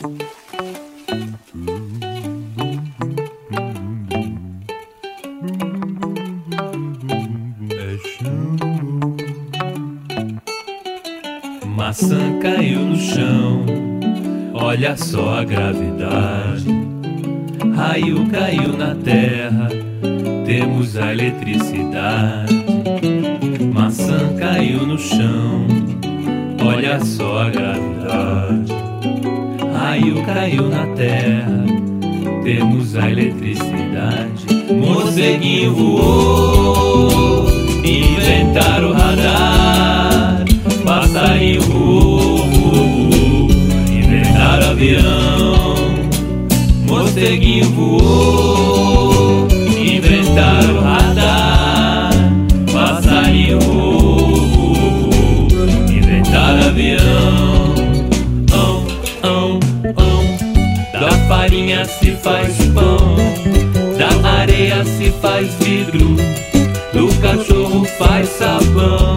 Maçã caiu no chão, olha só a gravidade. Raio caiu na terra, temos a eletricidade. Maçã caiu no chão, olha só a gravidade. Raio caiu na terra, temos a eletricidade. Morceguinho voou, inventaram o radar. Passarinho voou, inventaram avião. Morceguinho voou, inventaram o radar. Passarinho voou, inventaram avião. Da farinha se faz pão, da areia se faz vidro, do cachorro faz sabão.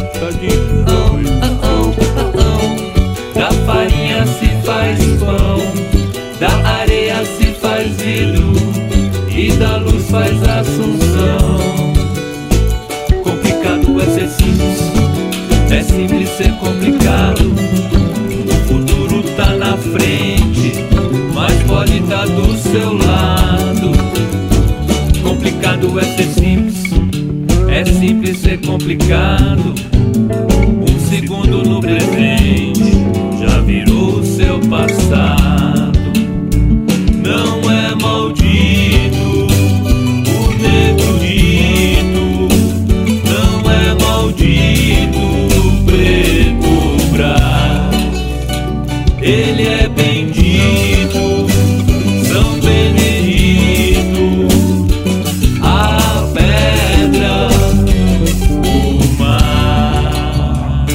Da farinha se faz pão, da areia se faz vidro, e da luz faz assunção. Complicado é ser simples, é simples ser complicado. O futuro tá na frente, mas pode tá do seu lado. Complicado é ser simples, é simples ser complicado. Um segundo no presente já virou o seu passado. Não é maldito o negro dito, não é maldito o preto brás. Ele é bendito, São Benedito, a pedra, o mar.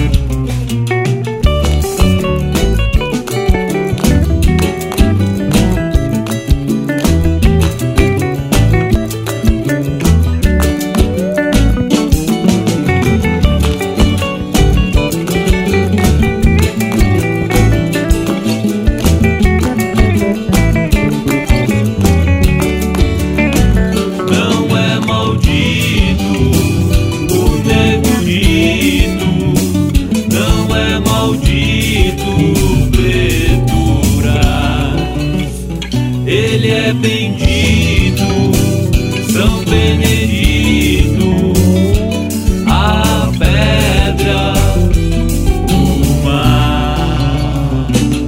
Não é maldito o negro dito, não é maldito o preto brás. Ele é bendito, São Benedito, a pedra, o mar.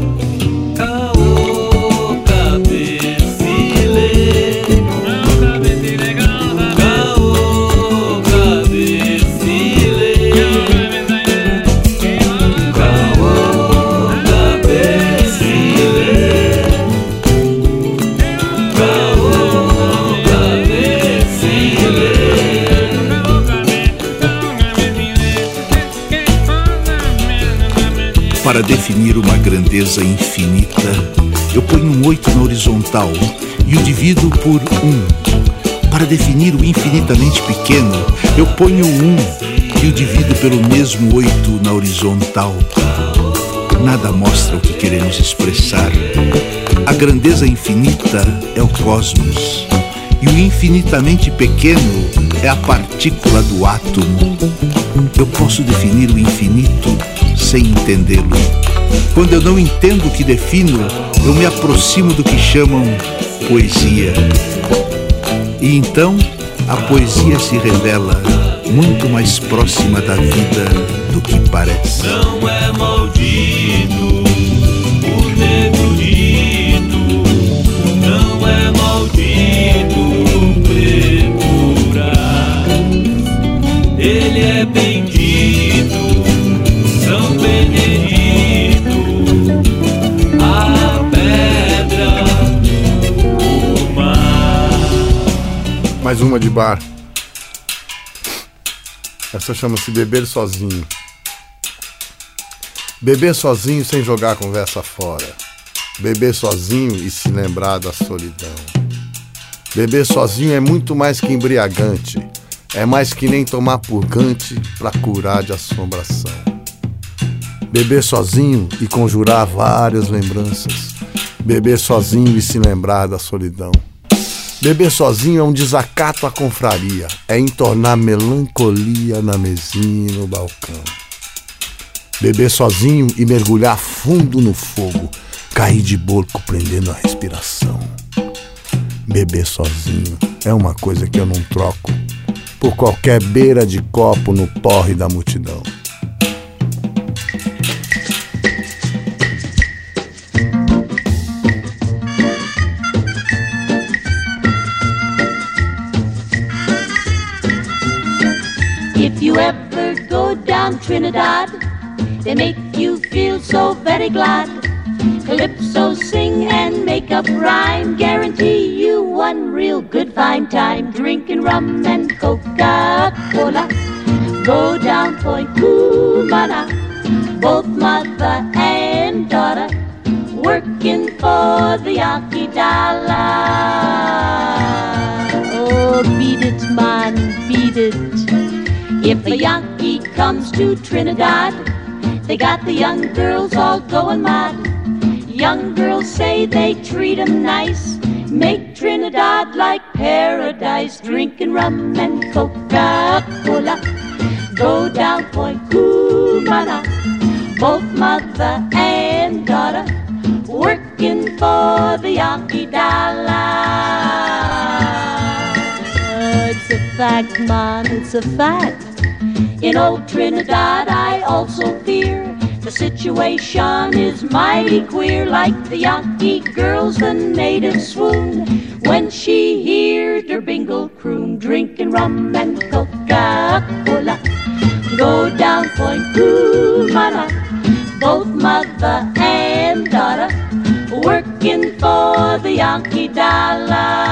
Caô, cabecile, caô, cabecile, caô, cabecile, caô, cabecile. Para definir uma grandeza infinita, eu ponho um 8 na horizontal e o divido por 1. Para definir o infinitamente pequeno, eu ponho 1 e o divido pelo mesmo 8 na horizontal. Nada mostra o que queremos expressar. A grandeza infinita é o cosmos, e o infinitamente pequeno é a partícula do átomo. Eu posso definir o infinito sem entendê-lo. Quando eu não entendo o que defino, eu me aproximo do que chamam poesia. E então, a poesia se revela muito mais próxima da vida do que parece. Não é maldito o negro dito, não é maldito o preto brás. Ele é bendito, São Benedito, a pedra, o mar. Mais uma de bar. Essa chama-se Beber Sozinho. Beber sozinho sem jogar a conversa fora. Beber sozinho e se lembrar da solidão. Beber sozinho é muito mais que embriagante. É mais que nem tomar purgante pra curar de assombração. Beber sozinho e conjurar várias lembranças. Beber sozinho e se lembrar da solidão. Beber sozinho é um desacato à confraria, é entornar melancolia na mesinha e no balcão. Beber sozinho e mergulhar fundo no fogo, cair de borco prendendo a respiração. Beber sozinho é uma coisa que eu não troco por qualquer beira de copo no porre da multidão. If you ever go down Trinidad, they make you feel so very glad. Calypso sing and make up rhyme, guarantee you one real good fine time. Drinking rum and Coca-Cola, go down Point Cumana, both mother and daughter, working for the Yankee dollar. Oh, beat it, man, beat it. If a Yankee comes to Trinidad, they got the young girls all going mad. Young girls say they treat 'em nice, make Trinidad like paradise. Drinking rum and Coca-Cola, go down Point Cumana, both mother and daughter, working for the Yankee dollar. It's a fact, man, it's a fact. In old Trinidad I also fear the situation is mighty queer. Like the Yankee girls, the natives swoon when she hears her bingle croon. Drinking rum and Coca-Cola, go down Point Cumana, both mother and daughter, working for the Yankee dollar.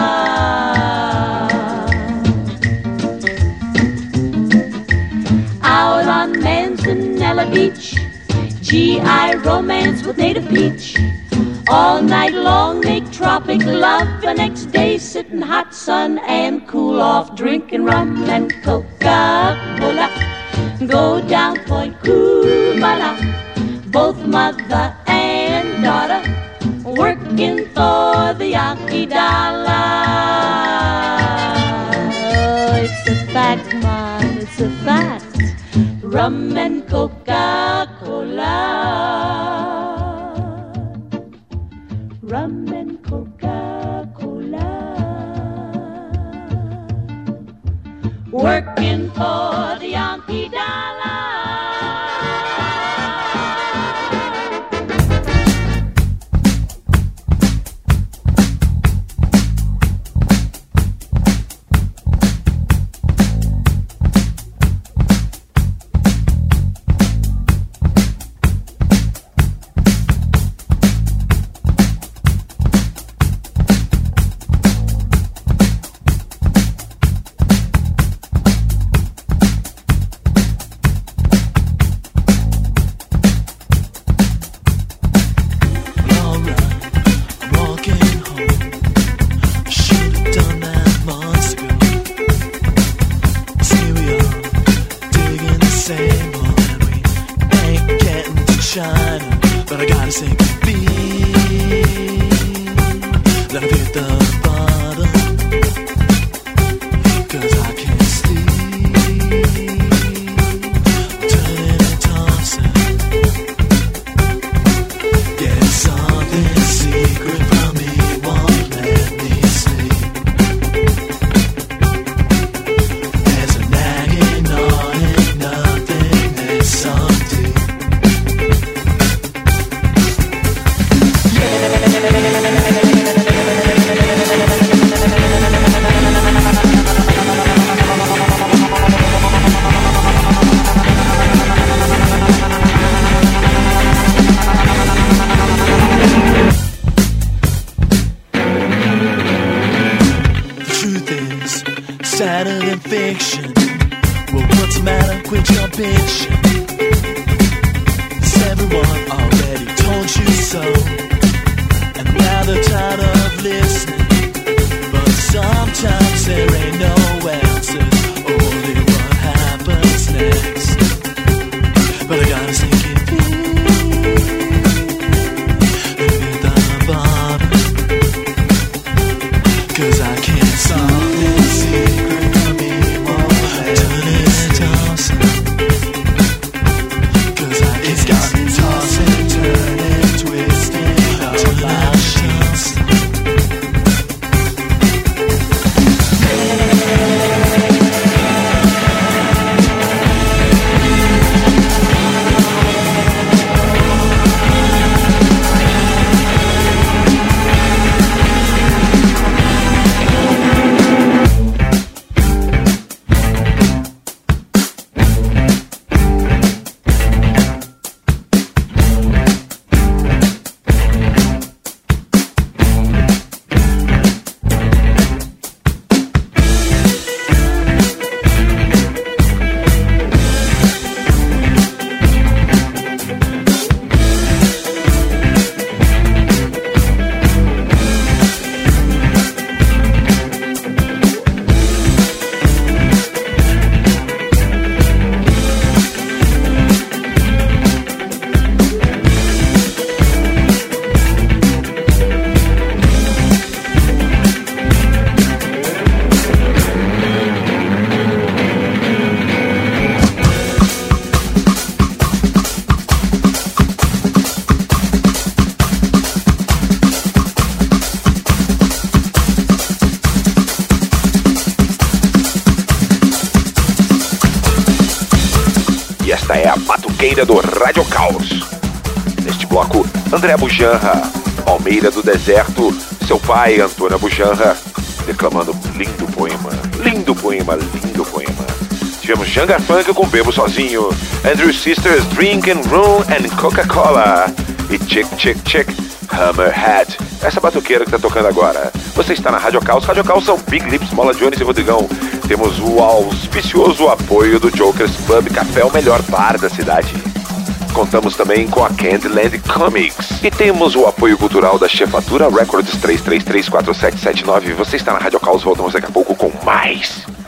Out on Manzanella Beach, GI romance with native peach. All night long make tropic love, the next day sit in hot sun and cool off. Drinking rum and Coca-Cola, go down Point Cumana, both mother and daughter, working for the Yankee dollar. Oh, it's a fact, man, it's a fact. Rum and Coca-Cola, rum and Coca-Cola, working for the Yankee dollar. But I gotta sink it deep. roqueira do Rádio Caos. Neste bloco, André Abujanra, Palmeira do Deserto, seu pai, Antônio Abujanra, declamando lindo poema. Lindo poema, lindo poema. Tivemos Janga Funk com Bebo Sozinho, Andrew Sisters, Drink and Room and Coca-Cola e Chick Chick Chick, Hammerhead. Essa batuqueira que tá tocando agora. Você está na Rádio Caos. Rádio Caos são Big Lips, Mola Jones e Rodrigão. Temos o auspicioso apoio do Jokers Pub Café, o melhor bar da cidade. Contamos também com a Candyland Comics. E temos o apoio cultural da Chefatura Records 3334779. Você está na Rádio Caos, voltamos daqui a pouco com mais.